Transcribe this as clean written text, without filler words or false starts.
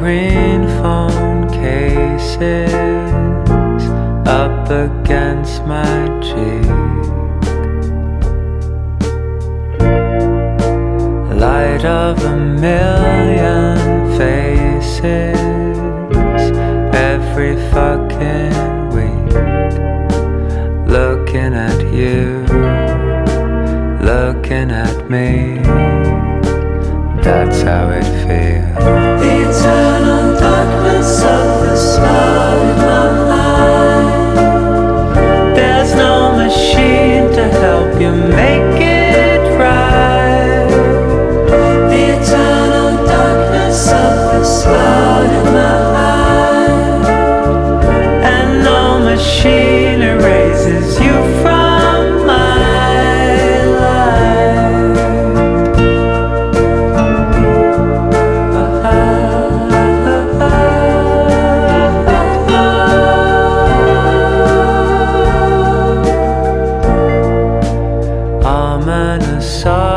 green phone cases up against my cheek. Light of a million faces every fucking week. Looking at you, looking at me. That's how it feels. The eternal darkness of the spot in my mind. There's no machine to help you make it right. The eternal darkness of the spot in my mind. And no machine erases you from my life. Ominous